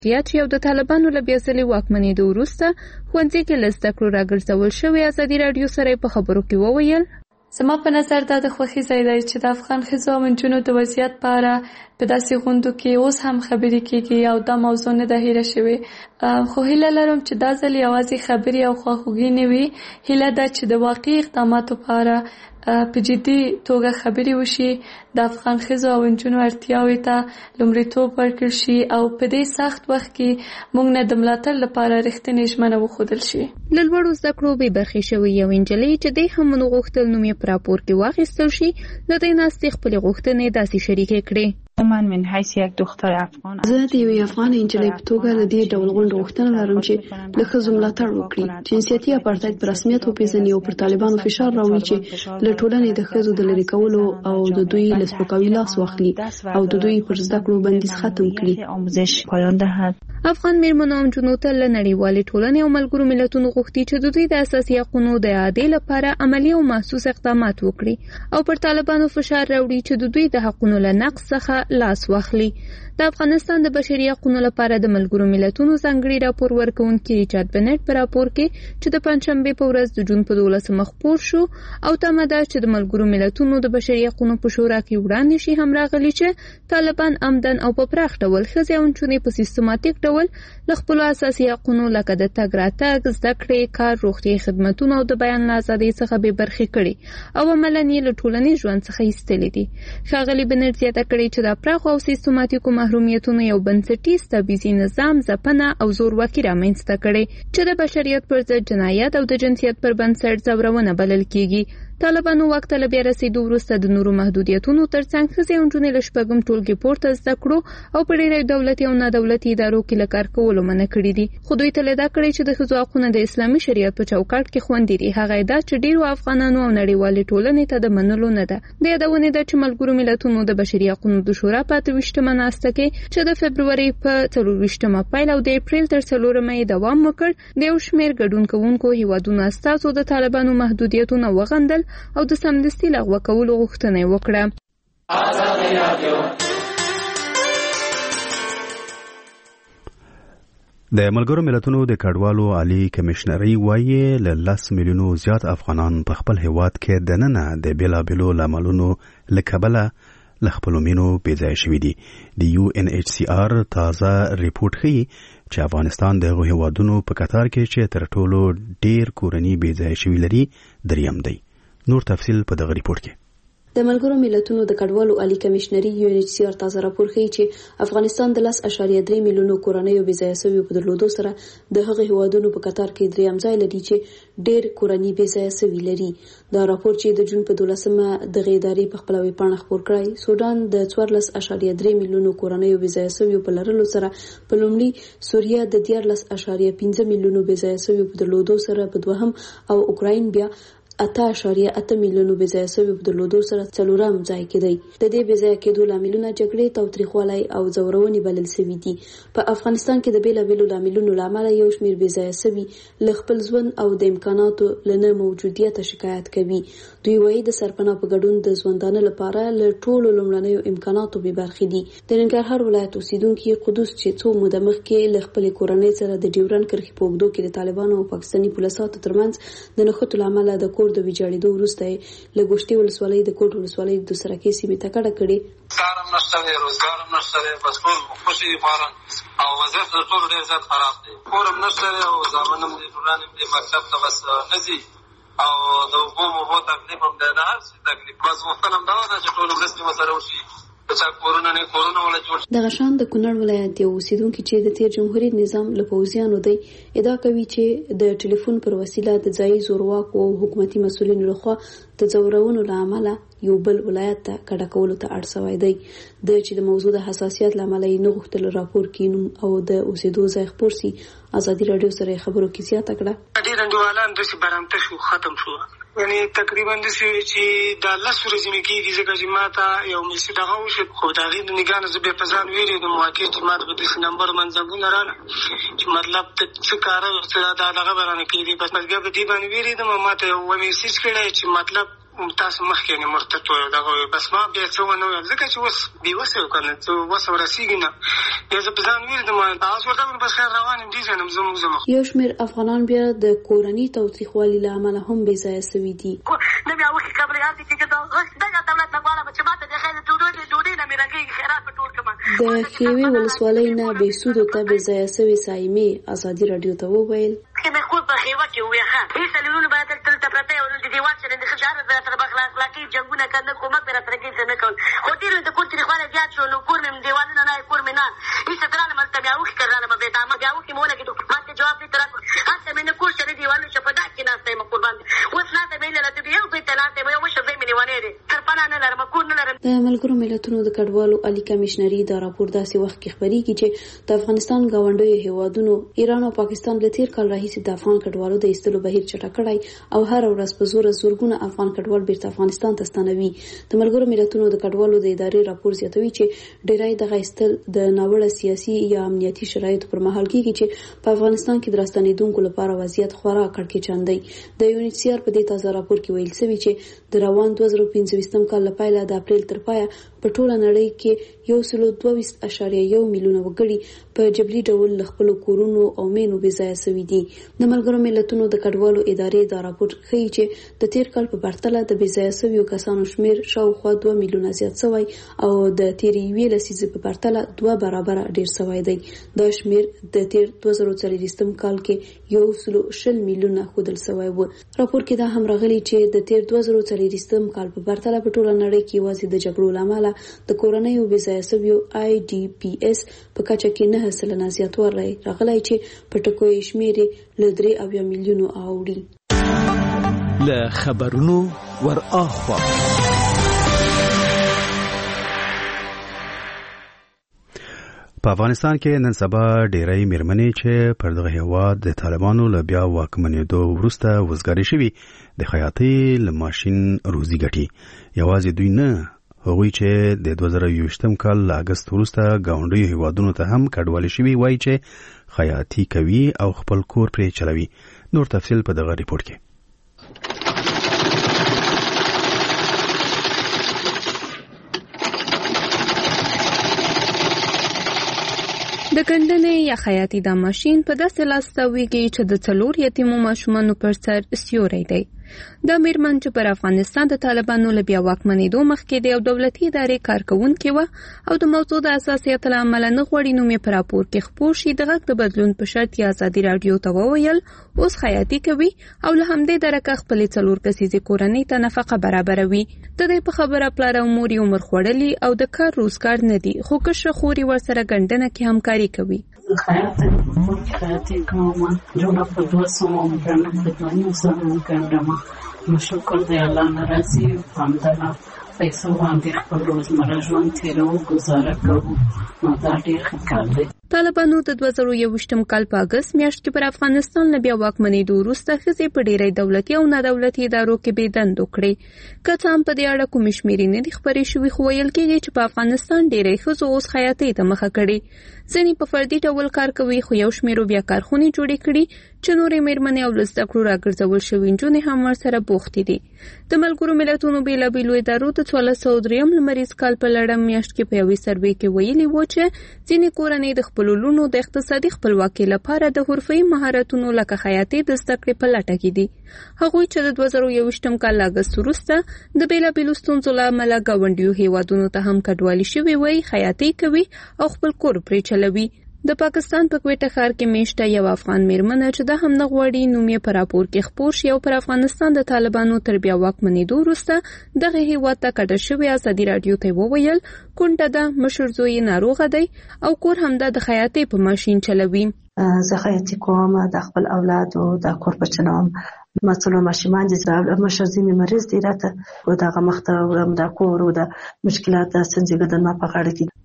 چې یو د طالبانو له بیا ځلې واکمنېدو وروسته ښوونځي کې له زده کړو راګرځول شوی. ازادي راډیو سره په خبرو کې وویل: زما په نظر دا د خوښۍ ځای دی چې د افغان ښځو او نجونو د وضعیت په اړه په داسې غونډو کې اوس هم خبرې کېږي او دا موضوع نه ده هیره شوې. خو هیله لرم چې دا ځل یوازې خبرې او خواخوږي نه وي. هیله ده چې د واقعي اقداماتو په اړه په جدي توګه خبرې وشي، د افغان ښځو او نجونو اړتیاوې ته لومړیتوب ورکړل شي او په دې سخت وخت کې موږ نه د ملاتړ لپاره رښتینې ژمنه وښودل شي. له لوړو زده کړو بې برخې شوې یو نجلۍ چې دی هم ونه غوښتل نوم یې په راپور کې واخیستل شي، له دې ناستې خپلې غوښتنې داسې شریکې کړې: من من حیث یک دختر افغان زه د یوې افغان نجلۍ په توګه له دې ډول غونډو غوښتنه لرم چې له ښځو ملاتړ وکړي، جنسیتي اپارټایډ په رسمیت وپیژني او پر طالبانو فشار راوړي چې له ټولنې د ښځو د لرې کولو او د دوی له سپکاوي لاس واخلي او د دوی پر زده کړو بندیز ختم کړي. افغان میرمنو او نجونو ته له نړیوالې ټولنې او ملګرو ملتونو غوښتي چې د دوی د اساسي حقوقو د اعادې لپاره عملي او محسوس اقدامات وکړي او پر طالبانو فشار راوړي چې د دوی د حقوقو له نقض څخه لاس واخلي. د افغانستان د بشري حقوقو لپاره د ملګرو ملتونو ځانګړي راپور ورکونکي ریچارډ بنټ په راپور کې چې د پنځشنبه په ورځ د جون په 12 خپور شو او تمه ده چې د ملګرو ملتونو د بشري حقوقو په شورا کې وړاندې شي هم راغلي چې طالبان عمدن او په پراخ ډول ښځې او نجونې په سیستماتیک ډول له خپل اساسي حقوقو لکه د تګ راتګ، زده کړې، کار، روغتي خدماتونو او د بیان آزادۍ څخه بې برخې کړي او عملاً یې له ټولنیز ژوند څخه ایستلې دي. ښاغلي بنټ زیاته کړې چې دا پراخ او سیستماتیکو محرومیتونو یو بنسټیز تبعیضي نظام ځپنه او زورواکي رامنځته کړي چې د بشریت پر ضد جنایت او د جنسیت پر بنسټ ځورونه بلل کیږي. طالبانو واک ته له بیا رسېدو وروسته د نورو محدودیتونو ترڅنګ ښځې او نجونې له شپږم ټولګي پورته زده کړو او په ډېرو دولتي او نادولتي ادارو کې له کار کولو منع کړي دي. خو دوی ته دا کړی چې د ښځو حقونه د اسلامي شریعت په چوکاټ کې خوندي دي. هغه دا چې ډېرو افغانانو او نړیوالې ټولنې ته د منلو نه ده. د یادونې ده چې ملګرو ملتونو د بشري حقوقو د شورا په 28مه ناسته کې چې د فبروري په 24مه پیل او د اپریل تر 4مه دوام وکړ، د یو شمېر ګډون کوونکو هیوادونو استازو د طالبانو محدودیتونه وغندل او د سمدستي لغوه کولو غوښتنه وکړه. د ملګرو ملتونو د کډوالو عالی کمشنري وایي له 10 میلیونو زیات افغانان په خپل هیواد کې دننه د بیلابیلو لاملونو له کبله له خپلو مینو بېځایه شوي دي. د UNHCR تازه ریپورټ ښیي چې افغانستان د هغو هیوادونو په کتار کې چې تر ټولو ډېر کورني بېځایه شوي لري دریم دی. نور تفصیل په دغه ریپورت کې. د ملګرو ملتونو د کډوالو عالی کمشنري UNHCR تازه راپور ښیي چې افغانستان د 10.3 میلیونو کورنیو بېځایه شویو په درلودو سره د هغه هیوادونو په کتار کې دریم ځای لري چې ډېر کورني بېځایه شوي لري. دا راپور چې د جون په 12مه د غیداري په خپل ویبپاڼه خپور کړی، سودان د 14.3 میلیونو کورنیو بېځایه شویو په لرلو سره په لومړي، سوریه د 14.5 میلیونو بېځایه شویو په درلودو سره په دوهم او اوکراین بیا 8.8 میلیونو بېځایه شویو په درلودو سره څلورم ځای کې دی. د دې بېځایه کېدو لاملونه جګړې، تاوتریخوالی او ځورونې بلل شوي دي. په افغانستان کې د بیلابیلو لاملونو له امله یو شمېر بېځایه شوي له خپل ژوند او د امکاناتو له نه موجودیته شکایت کوي. دوی وایي د سرپناه په ګډون د ژوندانه لپاره له ټولو لومړنیو امکاناتو بې برخې دي. د ننګرهار ولایت اوسیدونکي قدوس چې څو موده مخکې له خپلې کورنۍ سره د ډیورنډ کرښې په اوږدو کې د طالبانو او پاکستاني پولیسو ترمنځ د نښتو له امله د کور د ویجاړېدو وروسته له ګوشتې ولسوالۍ د کوټ ولسوالۍ د دوسرکې سیمې ته کډه کړې. کار هم نشته دی، روزګار هم نشته دی، بس ټول خوشي دي فارغ او وضعیت د ټولو ډېر زیات خراب دی. کور هم نشته دی او زامن هم دي، ټولان هم دي، مکتب ته بس نه ځي او د اوبو مبو تکلیف هم دی، د هر څه تکلیف. بس غوښتنه هم دا ده چې ټولو مرستې ورسره وشي. دغه شان د کونړ ولایت یو اوسیدونکي چې د تیر جمهوریت نظام له پوځیانو دی ادعا کوي چې د ټلیفون پر وسیله د ځایي زورواکو او حکومتي مسؤلینو لخوا د ځورونو له امله یو بل ولایت ته کډه کولو ته اړ شوی دی. چې د موضوع د حساسیت له امله یې نه غوښتل راپور کینو او د اوسېدو ځای خپور سي. ازادي راډیو سره خبرو کې زیاته کړه. ډېر انډیوالان داسې برامته شو، ختم شو، یعنی تقریبا داسې چې دا 10 ورځې مې کېږي ځکه چې ما ته یو ملسي دغه وشو، خو د هغې د نګاه نه زه بیا په ځان وېرېدم واقع چې ما ته به داسې نمبر منځګونه راله چې مطلب ته څه کاره دا دغه به رانه کېدي. بس مازدیګر په دې باندې وېرېدم او ما ته یو میسیج کړی چې مطلب تاسو مخکې نه مرتد وایو دغه بس ما بیا څه ونه ویل ځکه چې اوس بېوسه یو که نه څه وسه ورسېږي نه بیا زه په ځان ویردم هغه ورته ویل بس خیر روان یم دې ځای نه زموږ یو شمېر افغانان بیا د کورني تاوتریخوالي له امله هم بې ځایه سوي دي. نه بیا اوښکې خبرې هسې چې دغه دولت نه غواړم چې ما ته د خیر ډوډۍ نه مې رنګېږي خیرات به ټول کړم. د ښېوې ولسوالۍ نه بېسودو ته بې ځایه سوې سایمې ازادي راډیو ته وویل مې خود په خیوه کې وویل ښه هېڅ سلیونونه باید دلته پرته یو د دیوال سره د ښه شهادت به راسره اخلاقي جنګونه که نه کومک به راسره کېږي څه نه کول خو ډېر د کور تریخوالی زیات شو نو کور مې دیوالونه نه کور مې نه هېڅ ته رالم هلته بیا اوښکې رالم بیا اوښکې مې ولګېدو ما ته جواب دې ته راکړو هلته مې نه کور سره دیوالونه چې په دا کې ناسته یم قربان دی اوس ناسته مې نه لته یو ځای ته ناسته یم یو مشر ځای مې لیونی دی تر پناه نه لرم کور نه لرم. د ملګرو ملتونو د کډوالو عالي کمیشنري دا راپور داسې وخت کې خپرېږي چې د افغانستان ګاونډیو هېوادونو ایران او پاکستان له تېر کال راهیسې د افغان کډوالو د ایستلو بهیر چټک کړی او هره ورځ په زوره زرګونه افغان کډوال بیرته افغانستان ته ستنوي. د ملګرو ملتونو د کډوالو د ادارې راپور زیاتوي چې ډېری دغه ایستل د ناوړه سیاسي یا امنیتي شرایطو پر مهال کېږي چې په افغانستان کې د راستنېدونکو لپاره وضعیت خورا کړکېچن دی. د UNHCR په دې تازه راپور کې ویل شوي چې د روان 2025 کال له پیله د اپریل تر پایه په ټوله نړۍ کې 122.1 میلیونه وګړي په جبري ډول له خپلو کورونو او مېنو بې ځایه سوي دي. د ملګرو ملتونو د کډوالو ادارې دا راپور ښیي چې د تېر کال په پرتله د بې ځایه سویو کسانو شمېر شاوخوا 2 میلیونه زیات شوی او د تېرې یوې لسیزې په پرتله 2 برابره ډېر شوی دی. دا شمېر د تېر 2024 کال کې 120 میلیونه ښودل شوی و. راپور کې دا هم راغلي چې د تېر 2024 کال په پرتله په ټوله نړۍ کې یوازې د جګړو له امله د کورنیو بې ځایه سویو IDPs په کچه کې 9% زیاتوالی راغلی چې په ټکو یې شمېر له 3 میلیونو اوړي. له خبرونو ور اخوا په افغانستان کې نن سبا ډېری مېرمنې چې پر دغه هېواد د طالبانو له بیا واکمنېدو وروسته وزګارې شوي د خیاطۍ له ماشین روزي ګټي. یوازې دوی نه، هغوی چې د 2020 کال له اګست وروسته ګاونډیو هېوادونو ته هم کډوالې شوي وایي چې خیاطي کوي او خپل کور پرې چلوي. نور تفصیل په دغه ریپورت کې. د ګندنې یا خیاطي دا ماشین په داسې لاس تاویږي چې د 4 یتیمو ماشومانو پر سر سیوری دی. دا مېرمن چې پر افغانستان د طالبانو له بیا واکمنېدو مخکې د یو دولتي ادارې کارکوونکې وه او د موضوع د حساسیت له امله نه غواړي نوم یې په راپور کې خپور شي، د غږ د بدلون په شرط یې ازادي راډیو ته وویل اوس خیاطي کوي او له همدې درکه خپلې 4 کسیزې کورنۍ ته نفقه برابروي. د دې په خبره پلار او مور یې عمر خوړلي او د کار روزګار نه دي، خو کشره خور یې ورسره ګندنه کې همکاري کوي. خیاطی کوم جوړه په 200 مونږه په دوه سره وکړم. شکر دی الله ناراضي همدغه پیسو باندې خپل روزمره ژوند تیرو گزاره کوو. نو دا ډېر ښه کار دی. طالبانو د 2021 کال په اګست میاشت کې پر افغانستان له بیا واکمنېدو وروسته ښځې په ډېری دولتي او نادولتي ادارو کې بې دندو کړې. که څه هم په دې اړه کومې شمېرې نه دي خپرې شوي، خو ویل کېږي چې په افغانستان ډېری ښځو اوس خیاطۍ ته مخه کړې. ځینې په فردي ډول کار کوي، خو یو شمېرو بیا کارخونې جوړې کړي چې نورې مېرمنې او له زده کړو راګرځول شوي نجونې هم ورسره بوختې دي. د ملګرو ملتونو بېلابېلو ادارو د 1403 لمریز کال په لړم میاشت کې په یوې سروې کې ویلي و چې ځینې کورنۍ د خپلو لوڼو د اقتصادي خپلواکۍ لپاره د حرفه‌ایي مهارتونو لکه خیاطۍ د زده کړې په لټه کې دي. هغوی چې د 2021 کال اګست وروسته د بېلابېلو ستونزو له امله ګاونډیو هېوادونو ته هم کډوالي شوي وایي خیاطۍ کوي او خپل کور پرې چلوي. د پاکستان په کویټه ښار کې میشته یو افغان مېرمنه چې دا هم نه غواړي نوم یې په راپور کې خپور شي او پر افغانستان د طالبانو تر بیا واکمنېدو وروسته دغه هېواد ته کډه شوې ازادي راډیو ته وویل کونډه ده، مشر زوی یې ناروغه دی او کور همدا د خیاطۍ په ماشین چلوي. زه خیاطۍ کوم، د خپل اولادو د کور په چلوم. ما څلور ماشومان دي، مشر زوی مې مریض دی، راته دغه مخته وړم د کور او د مشکلات د ستونزې ګډه ما په غاړه کې.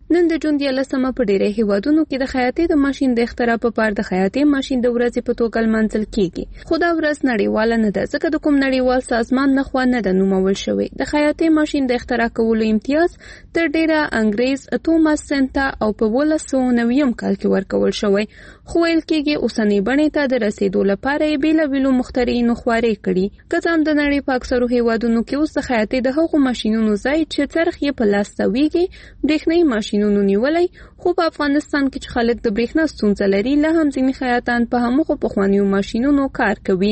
نن د جون 11 په ډیری هیوادونو کې د خیاطۍ د ماشين د اختراع په پار د خیاطۍ ماشين د ورځې په توګه منځل کیږي. خو دا ورځ نړیواله نه ده ځکه د کوم نړیوال سازمان نه خوا نه د نومول شوی. د خیاطۍ ماشين د اختراع کولو امتیاز تر ډیره انګریز توماس سنتا او په 1990 کال کې ورکول شوی. خو ویل کېږي اوسنۍ بڼې ته د رسیدو لپاره یې بیلابیلو مخترعینو خوارې کړي. که څه هم د نړۍ په اکثرو هیوادونو کې اوس د خیاطۍ د هغو ماشینونو ځای چې څرخ یې په لاس تاویږي برېښنایي ماشینونو نیولی، خو په افغانستان کې چې خلک د برېښنا ستونزه لري لا هم ځینې خیاطان په همغو پخوانیو ماشینونو کار کوي.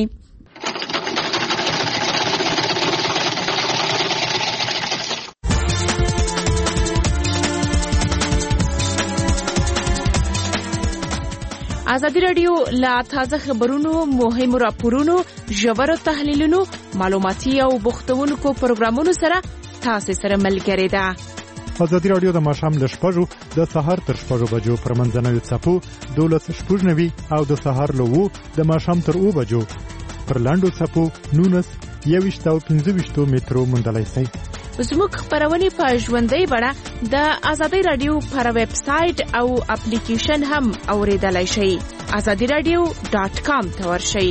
ازادي راډیو لا تازه خبرونو، مهمو راپورونو، ژورو تحلیلونو، معلوماتي او بوختونکو پروګرامونو سره تاسو سره ملګری ده. ازادي راډیو د ماښام له 6 د سهار تر 6 بجو پر منځنوي څپو 12:90 او د سهار له 2 د ماښام تر 2 بجو پر لاندو څپو 19 او 15 مترو مندلای شي. زموږ خبرونه په ژوندۍ بڼه د ازادي رادیو پر ویب سټ او اپلیکیشن هم اوریدلای شئ. azadiradio.com ته ورشئ.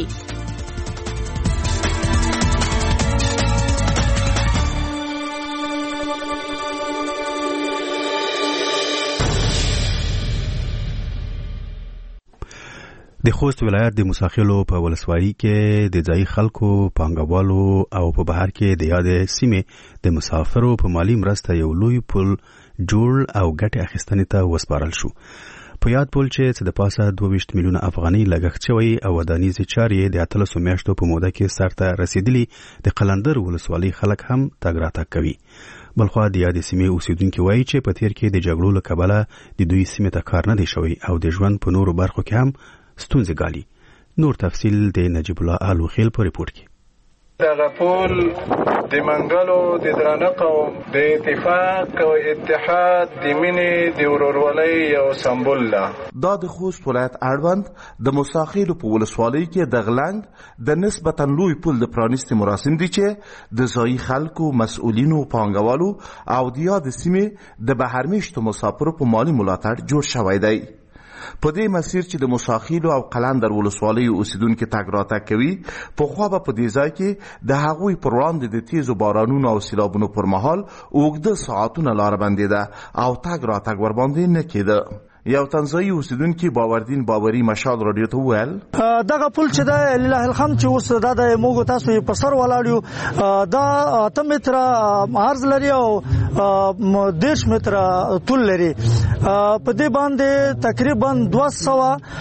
د خوست ولایت د موساخیلو په ولسوالۍ کې د ځایي خلکو، پانګوالو او په بهر کې د یادې سیمې د مسافرو په مالی مرسته یو لوی پل جوړ او ګټې اخیستنې ته وسپارل شو. په یاد پل چې د پاسه 22 میلیونه افغانۍ لګښت شوی او ودانیزې چارې د 13 میاشتو په موده کې سرته رسیدلی، د قلندر ولسوالۍ خلک هم تګ راتګ کوي. بلخوا د یادې سیمې اوسیدونکي وایي چې په تیر کې د جګړو له کبله د دوی سیمې ته کار نه دی شوی او د ژوند په نورو برخو کې هم ستونزې ګالي. نور تفصیل د نجیب الله الوخیل په ریپورت کې. دغه پول د منګلو د درانه قوم د اتفاق او اتحاد د مینې د ورورولۍ یو سمبول ده. دا د خوست ولایت اړوند د موساخیلو په ولسوالۍ کې د غلنګ د نسبتا لوی پل د پرانیستي مراسم دي چې د ځایي خلکو، مسؤلینو، پانګوالو او د یادې سیمې د بهرمیشتو مسافرو په مالي ملاتړ جوړ شوی دی. په دې مسیر چې د موساخیلو او قلندر ولسوالۍ اوسیدونکو تګ راتګ کوي، پخوا به په دې ځای کې د هغوی پر وړاندې د تیزو بارانونو او سیلابونو پر مهال اوږده ساعتونه لاره بندېده او تګ راتګ ورباندې نه کېده. یو تنزایی اوسیدونکي باوردین باوري مشال رادیو ته وویل دغه پل چې د لله الحمد چې اوس دا د موږ تاسو په سر ولاړ دا 8 متره عرض لري او 10 متره طول لري. په دې باندې تقریبا 200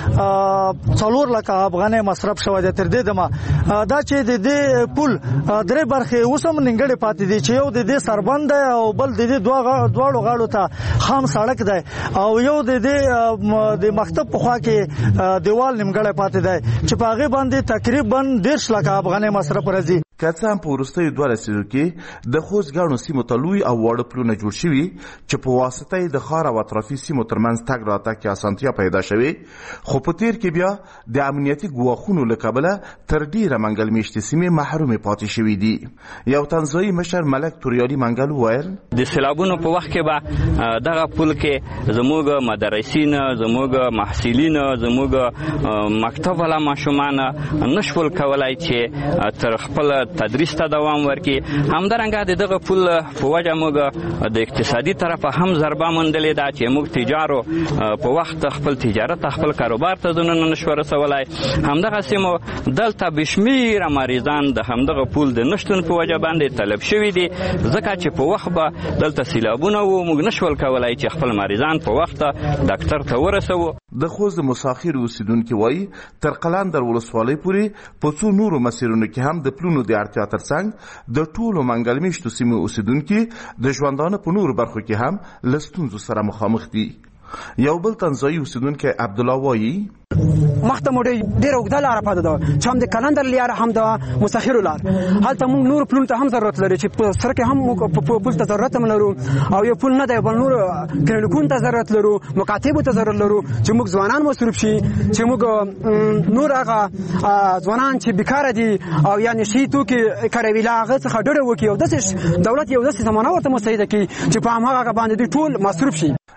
لک افغانۍ مصرف شوی دی. تر دې دمه دا چې د دې پل درې برخې اوس هم نیمګړې پاتې دي چې یو د دې سربند دی او بل د دې دواړو غاړو ته خام سړک دی او یو د د مکتب په خوا کې دیوال نیمګړی پاتې دی چې په هغې باندې تقریبا 10 لک افغانۍ مصرف راځي. که څه هم په وروستیو 2 لسیزو کې د خوست ګڼو سیمو ته لوی او واړه پلونه جوړ شوي چې په واسطه یې د ښار او اطرافي سیمو ترمنځ تګ راتګ کې اسانتیا پیدا شوې، خو په تیر کې بیا د امنیتي ګواښونو له کبله تر ډیره منګل میشتې سیمې محرومې پاتې شوي دي. یو تنزایی مشر ملک توریالي منګل وویل د سیلابونو په وخت کې به دغه پل کې زموږ مدرسین، زموږ محصلین، زموږ مکتب والا ماشومان نشول کولای چې تر خپل تدریس ته دوام ورکړي. همدارنګه دغه پل په وجه موږ د اقتصادي طرفه هم ضربه موندلې ده چې موږ تجارو په وخت خپل تجارت، خپل کاروبار ته ځانونه نشو رسولای. همدغه سیمو دلته بشمیره مریضان د همدغه پل د نشتون په وجه باندې طلب شوي دي، ځکه چې په وخت به دلته سیلابونه وو، موږ نشول کولای چې خپل مریضان په وخت ډاکټر ته ورسوو. د خوست د موساخیل اوسیدونکي وایي تر قلندر ولسوالۍ پورې په څو نورو مسیرونو کې هم د پلونو د اړتیا ترڅنګ د ټولو منګل میشتو سیمو اوسیدونکي د ژوندانه په نورو برخو کې هم له ستونزو سره مخامخ دي. یو بل تنزایی اوسیدونکی عبدالله وایي مخته مو ډېره اوږده لاره پاتې ده چې هم د قلندر لاره هم د موساخیلو لار. هلته موږ نورو پلونو ته هم ضرورت لري چې په سره کې هم موږ پل ته ضرورت هم لرو او یو پل نه دی بل نورو کلینیکونو ته ضرورت لرو، مکاتبو ته ضرورت لرو چې موږ ځوانان مصروف شي، چې موږ نور هغه ځوانان چې بیکاره دي او یا نشي توکي کاروي له هغه څخه ډډه وکړي او داسې دولت یو داسې زمانه ورته مستعده کړي چې په هماغه باندې دوی ټول مصروف شي.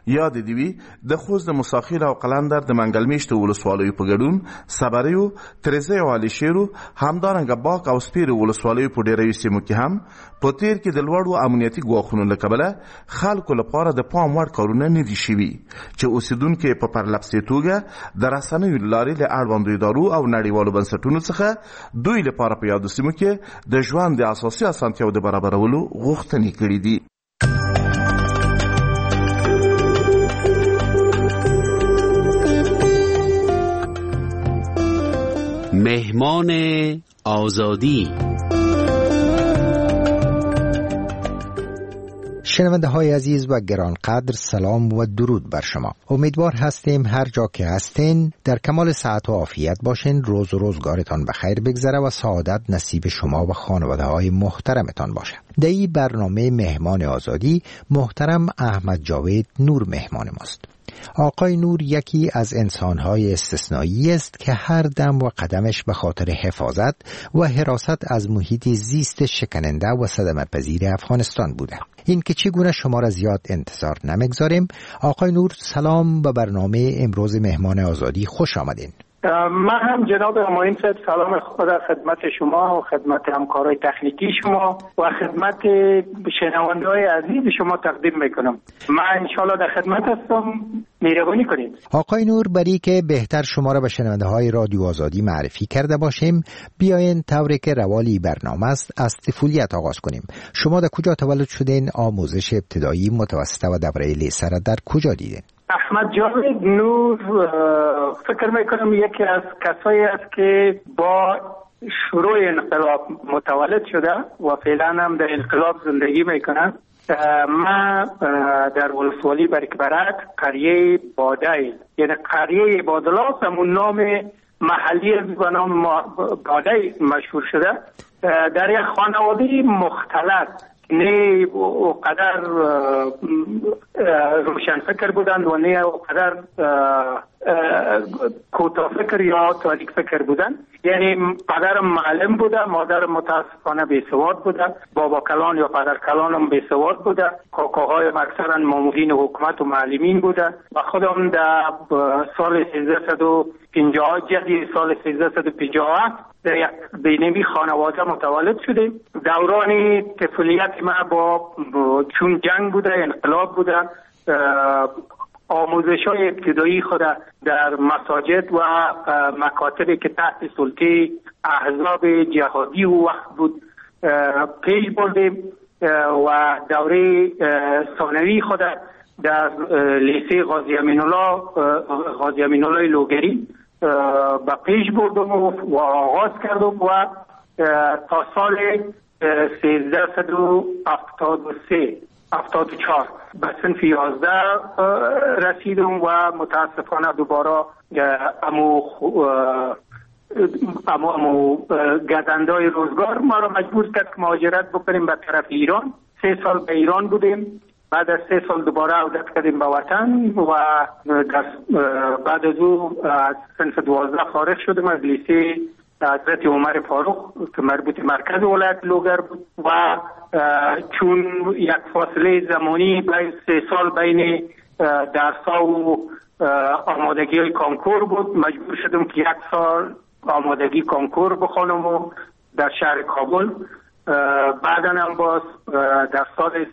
یاد دیوی د خوست د مساخیل او قلندر د منګلمیشت ولسوالیو په ګډون صبریو ترزه او علي شیرو همدارنګه باک او سپیر ولسوالیو په ډیرو سیمو کې هم په تیر کې د لوړو امنیتي ګواښونو له کبله خلکو لپاره د پام وړ کارونه نه دي شوي چې اوسیدونکو په پرلپسې توګه د رسنیو لارې له اړوندو ادارو او نړیوالو بنسټونو څخه دوی لپاره په یادو سیمو کې د ژوند د اساسي اسانتیاو د برابرولو غوښتنې کړې دي. مهمان آزادی. شنونده های عزیز و گرانقدر، سلام و درود بر شما. امیدوار هستیم هر جا که هستین در کمال صحت و عافیت باشین، روز و روزگارتان بخیر بگذره و سعادت نصیب شما و خانواده های محترمتان باشه. در این برنامه مهمان آزادی محترم احمد جاوید نور مهمان ماست. آقای نور یکی از انسان‌های استثنایی است که هر دم و قدمش به خاطر حفاظت و حراست از محیط زیست شکننده و صدمت‌پذیر افغانستان بوده. این که چگونه شما را زیاد انتظار نمیگذاریم. آقای نور سلام به برنامه امروز مهمان آزادی، خوش آمدین. من هم جناب همایون صاحب سلام خود خدمت شما و خدمت همکارای تکنیکی شما و خدمت شنونده‌های عزیز شما تقدیم میکنم. من انشالله در خدمت هستم، مهربانی کنید. آقای نور، برای که بهتر شما را به شنونده‌های رادیو آزادی معرفی کرده باشیم، بیاین طوری که روالی برنامه است از طفولیت آغاز کنیم. شما در کجا تولد شدین؟ آموزش ابتدایی، متوسطه و دوره لیسه را در کجا دیدین؟ احمد جاوید نور فکر میکنم یکی از کسایی است که با شروع انقلاب متولد شده و فعلا هم در انقلاب زندگی میکنه. من در ولسوالی برکبرک قریه بادای، یعنی قریه بادلاس، همون نام محلی به نام بادای مشهور شده. در یک خانواده مختلط، نه اونقدر روشن فکر بودند و نه اونقدر کوتاه فکر یا تاریک فکر بودند. یعنی پدرم معلم بوده، مادرم متاسفانه بیسواد بوده، بابا کلان یا پدر کلانم بیسواد بوده، کاکاهایم اکثرا مامورین حکومت و معلمین بوده و خودم در سال 1350 جدی سال 1357 در یک بینمی خانواده متولد شدیم. دوران طفولیت ما با چون جنگ بوده، انقلاب بوده، آموزش‌های ابتدایی خود در مساجد و مکاتبی که تحت سلطه احزاب جهادی و وقت بود پیش بردیم و دوره ثانوی خود در لیسه غازی امین الله لوگری به پیش بردم و آغاز کردم و تا سال 1374 به صنف 11 رسیدم و متاسفانه دوباره امو گزندای روزگار ما را مجبور کرد که مهاجرت بکنیم به طرف ایران. 3 سال به ایران بودیم، بعد از 3 سال دوباره عودت کردیم به وطن و بعد از او از صنف 12 فارغ شدم از لیسه حضرت عمر فاروق که مربوط مرکز ولایت لوگر بود و چون یک فاصله زمانی بین 3 سال بین درس‌ها و آمادگی های کنکور بود، مجبور شدم که 1 سال آمادگی کنکور بخونم و در شهر کابل. بعدا هم باز در سال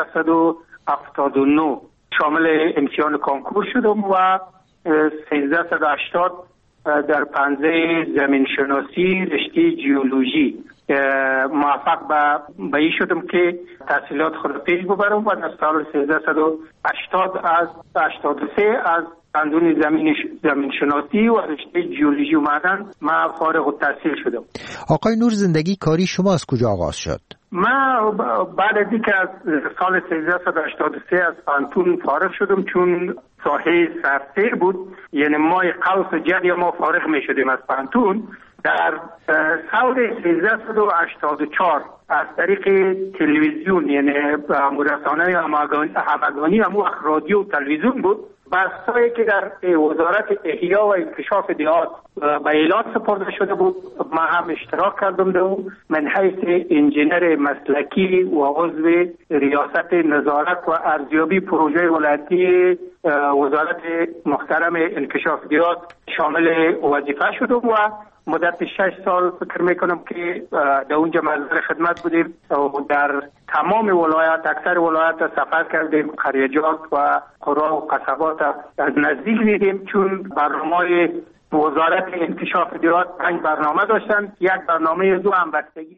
1379 شامل امتحان کنکور شدم و 1380 در پنزه زمین شناسی رشته جیولوژی موفق به این شدم که تحصیلات خود پیش ببرم و در سال 1380 از 83 از دندون زمین شناسی و رشته جیولوژی و معدن من فارغ التحصیل شدم. آقای نور، زندگی کاری شما از کجا آغاز شد؟ من بعد از اینکه از سال 1383 از پانتون فارغ شدم، چون ساحه سرسیر بود، یعنی ماه قوس جدی ما فارغ می شدیم از پانتون. در سال 1384 از طریق تلویزیون، یعنی رسانه همگانی همو رادیو و تلویزیون بود، بحث‌هایی که در وزارت احیا و انکشاف دیهات به ایلات سپرده شده بود ما هم اشتراک کردم در اون من حیث انجینر مسلکی و عضو ریاست نظارت و ارزیابی پروژه ولایتی وزارت محترم انکشاف دیهات شامل وظیفه شدم و مدت 6 سال فکر میکنم که در اونجا مظهر خدمت بودیم و در تمام ولایت اکثر ولایت سفر کردیم، قریجات و قرا و قصبات از نزدیک دیدیم چون برنامه وزارت انکشاف دیهات 5 برنامه داشتن، یک برنامه 2 همبستگی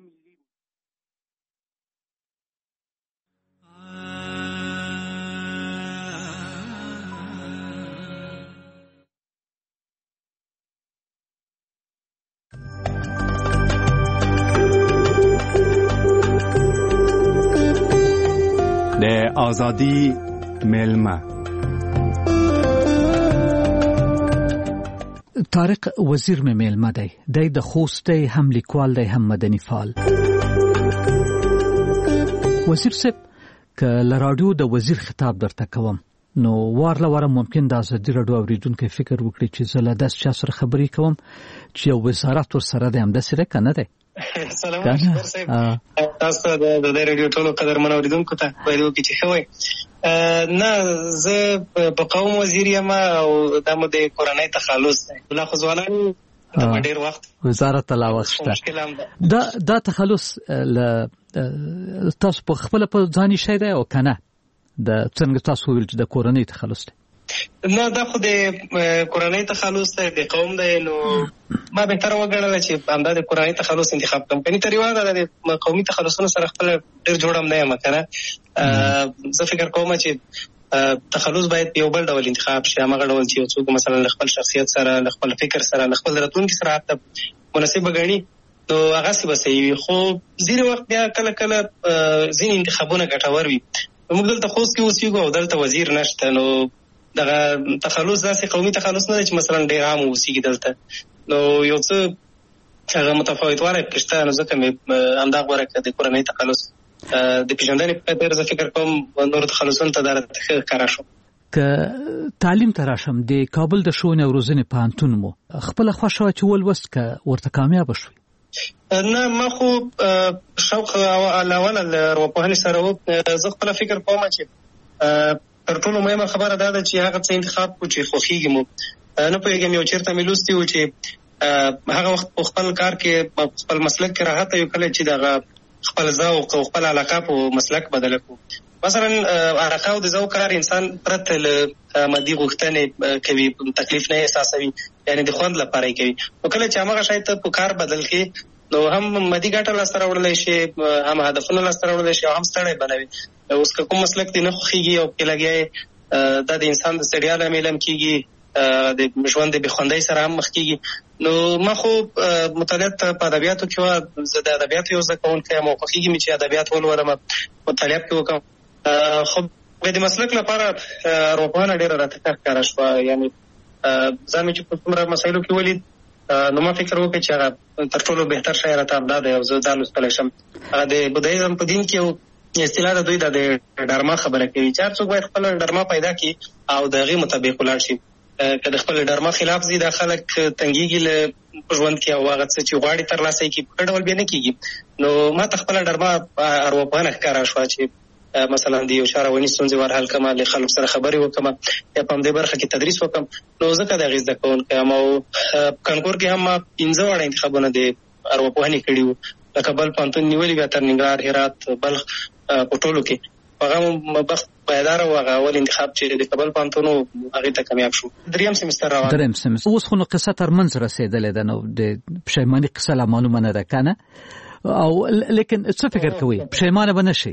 د آزادی میلمه. طارق وزیر مې میلمه دی د خوست دی، هم لیکوال دی هم مدني فعال. وزیر صاحب که له راډیو د وزیر خطاب درته کوم نو وارله واره ممکن د ازادي راډیو اوریدونکو فکر وکړي چې زه له داس چا سره خبرې کوم چې یو وزارت ورسره دی، همداسې ده که نه دی؟ سلام شکر صاحب، تاسو د رادیو ټولو قدرمن اوریدونکو ته باید وکړي چې ښه وایي. نه زه په قوم وزیر یم او دا مو د کورنۍ تخلص دی. لا خو ځوانان ډېر وخت وزارت لا وخت شته. دا تخلص له تاسو په خپل په ځاني شی دی او کنه د څنګه تاسو ویل چې د کورنۍ تخلص دی؟ نه دا خو د کورنۍ تخلص دی، د قوم دی. نو ما بهتره وګڼله چې همدا د کورنۍ تخلص انتخاب کړم. کني تریوا د قومي تخلصونو سره خپل ډېر جوړم نه یم که نه. زه فکر کوم چې تخلص باید یو بل ډول انتخاب شي، همغه ډول چې یو څوک مثلا له خپل شخصیت سره، له خپل فکر سره، له خپل راتلونکي سره حتی مناسب ګڼي نو هغسې به صحیح وي. خو ځینې وخت بیا کله کله ځینې انتخابونه ګټور وي. موږ دلته خوست کې اوسېږو او دلته وزیر نشته، نو دغه تخلص داسې قومي تخلص نه دی چې مثلا ډېر عام اوسېږي دلته. نو یو څه هغه متفاوتوالی پکې شته، نو ځکه مې همدا غوره کړه د کورنۍ تخلص د پېژندنې په خاطر. زه فکر کوم نورو تخلصونو ته دا راته ښه ښکاره شو. که تعلیم ته راشم، د کابل د ښوونې او روزنې پوهنتون مو خپله خوښه وه چې ولوست که ورته کامیابه شوئ؟ نه ما خو شوق له اوله له ارواپوهنې سره و. زه خپله فکر کوم چې تر ټولو مهمه خبره دا ده چې هغه څه انتخاب کړو چې خوښېږي مو. نه پوهېږم یو چېرته مې لوستي و چې هغه وخت په خپل کار کې خپل مسلک کې راحت یو کله چې دغه خپل ذوق او خپل علاقه په مسلک بدله کړو. مثلا علاقه او د ذوق قرار انسان پرته له مادي غوښتنې کوي، تکلیف نه احساسوي، یعنی د خوند لپاره یې کوي. نو کله چې همغه شی ته په کار بدل کړي نو هم مادي ګټه لاسته راوړلی شي، هم هدفونه لاسته راوړلی شي او هم ستړی بنوي. اوس که کوم مسلک دې نه خوښېږي او پکې لګیا یې دا د انسان د ستړیا لامل هم کېږي، د ژوند د بېخوندۍ سره هم مخ کېږي. نو ما خو مطالعات په ادبیاتو کې وه، زه د ادبیاتو یو زده کوونکی یم او خوښېږي مې چې ادبیات ولولم، مطالعه پکې وکړم. خو د مسلک لپاره ارواپوهنه ډېره راته ښه ښکاره شوه. یعنې ځان مې چې په څومره مسایلو کې ولید نو ما فکر وکړ چې هغه تر ټولو بهتر شی راته همدا دی او زه دا لوستلی شم. هغه د بودایزم په دین کې یو اصطلاح ده، دوی د ډرما خبره کوي چې هر څوک باید خپله ډرما پیدا کړي او د هغې مطابق ولاړ شي. که د خپل ډرما خلاف ځي دا خلک تنګېږي له ژوند کې او هغه څه چې غواړي ترلاسه یې کړي په ښه ډول بیا نه کېږي. نو ما ته خپله ډرما ارواپوهنه ښکاره شوه چې مثلا د یو چا رواني ستونزې ور حل کړم، له خلکو سره خبرې وکړم یا په همدې برخه کې تدریس وکړم. نو ځکه د هغې زده کوونکی یم او کانکور کې هم ما 15 واړه انتخابونه د ارواپوهنې کړي وو. لکه بل پوهنتون نیولي، بیا تر ننګرهار، هرات، بلخ په ټولو کې. هغه بخت پایداره و. هغه اول انتخاب چې د کابل پوهنتون و هغې ته کامیاب شو. دریم سمستر روان. دریم سمستر. اوس خو نو قصه تر منځ رسېدلې ده، نو د پښیماني قصه لا معلومه نه ده که نه؟ او لیکن څه فکر کوئ پښیمانه به نه شئ؟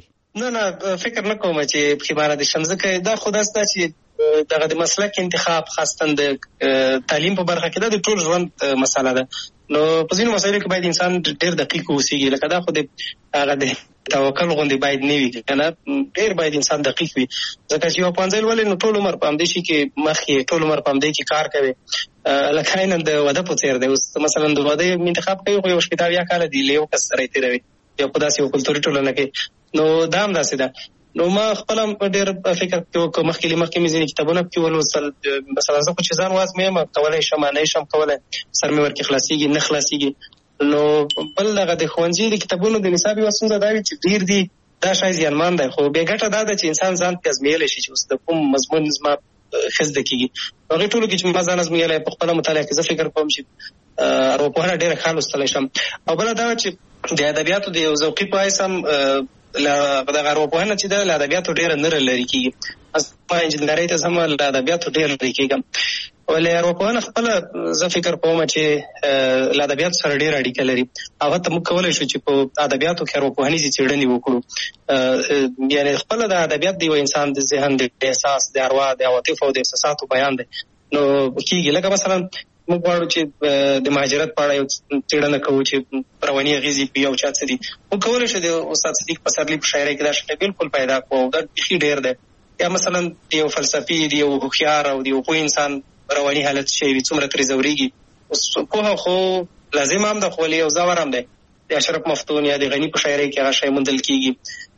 نه فکر نه کوم چې پښیمانه دې شم، ځکه دا خو داسې ده چې دغه د مسلک انتخاب خاصتا د تعلیم په برخه کې دا د ټول ژوند مسله ده. نو په ځینو مسایلو کې باید انسان ډېر دقیق اوسېږي، لکه دا خو د هغه د توکل غوندې باید نه وي که نه، ډېر باید انسان دقیق وي. ځکه چې یو پوهنځی لولې نو ټول عمر په همدې شي کې مخ یې، ټول عمر په همدې کې کار کوي. لکه عیناً د واده په څېر دی. اوس مثلا د واده انتخاب کوي خو یو 80 کاله دی له یو کس سره یې تېروي یا په داسې یو کلتوري ټولنه کې. نو دا هم داسې ده. نو ما خپل ډېر فکر کوم مخکې مې ځینې کتابونه کې ولوستل مثلا زه خو چې ځان وازمیم کولی شم نه شم کولی سر مې ورکې خلاصېږي نه خلاصېږي نو بل دغه د ښوونځي د کتابونو د نصاب یوه ستونزه دا وي چې ډېر دي دا شاید زیانمان دی خو بې ګټه دا ده چې انسان ځان پې ازمېیلی شي چې اوس د کوم مضمون زما ښه زده کېږي هغې ټولو کې چې ما ځان ازمېیلی په خپله مطالعه کې زه فکر کوم چې ارواپوهنه ډېره ښه لوستلی شم او بله دا چې د ادبیاتو د یو ذوقي په حیث هم دغه ارواپوهنه چې ده له ادبیاتو ډېره نه لرې کېږي ما انجینرۍ ته ځم له ادبیاتو ډېر لرې کېږم ولې ارواپوهنه خپله زه فکر کوم چې له ادبیاتو سره ډېره اړیکه لري هغه ته موږ کولی شو چې په ادبیاتو کې ارواپوهنیزې څېړنې وکړو یعنې خپله د ادبیات د یو انسان د ذهن د احساس د اروا د عواطفو او د احساساتو بیان دی نو کېږي لکه مثلا موږ غواړو چې د مهاجرت په اړه یو څېړنه کوو چې رواني اغېزې په یو چا څه دي موږ کولی شو د استاد صدیق پسرلي په شاعرۍ کې دا شی بلکل پیدا کړو او دا بیخي ډېر دی یا مثلا د یو فلسفي د یو هوښیار او د یو پوه انسان رواني حالت شی وي څومره ترې ځورېږي اوس پوهه خو لازم هم ده خو ولې یو ځور هم دی د اشرف مفتون یا د غني په شاعرۍ کې هغه شی موندل کېږي